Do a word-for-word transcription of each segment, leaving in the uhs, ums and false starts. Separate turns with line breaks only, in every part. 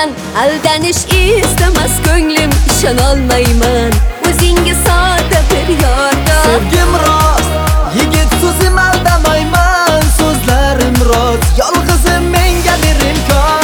Ishonmayman, aldanish istamas ko'nglim, ishonolmayman o'zingga sodda bir yordam.
Sevgim rost, yigit so'zim aldamayman, so'zlarim rost, yolg'izim menga ber imkon.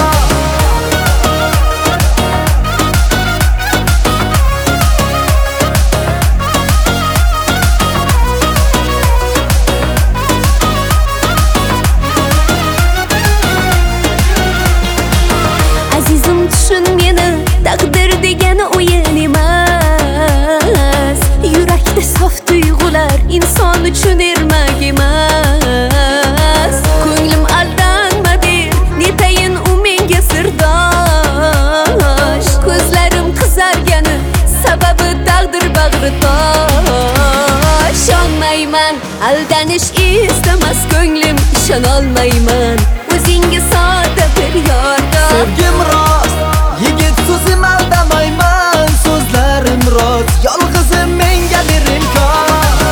Azizim tushun meni, taqdir degani o'yin emas. Yurakda sof tuyg'ular inson uchun ermak emas. Ko'nglim aldanma der, netayin u menga sirdosh. Ko'zlarim qizargani sababi taqdir bag'ri tosh. Ishonmayman, aldanish istamas ko'nglim, ishonolmayman o'zingga sodda bir yordam.
Sevgim rost, yigit so'zim aldamayman, so'zlarim rost, yolg'izim menga ber imkon.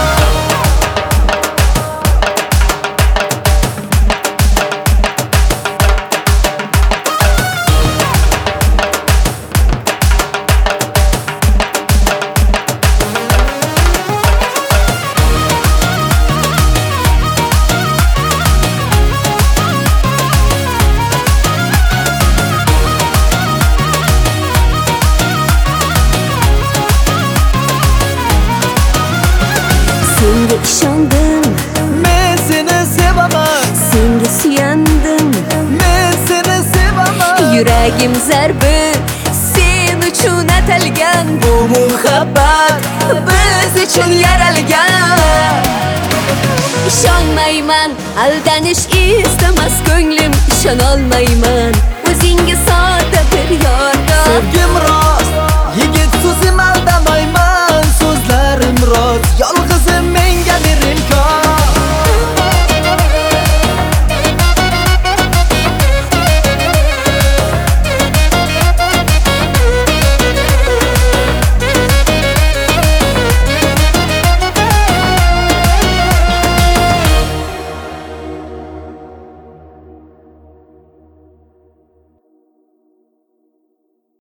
Senga ishondim,
Men seni sevaman,
senga suyandim.
men seni sevaman.
Yuragim zarbi sen uchun atalgan, bu muhabbat biz uchun yaralgan. Ishonmayman, aldanish istamas ko'nglim, ishonolmayman o'zingga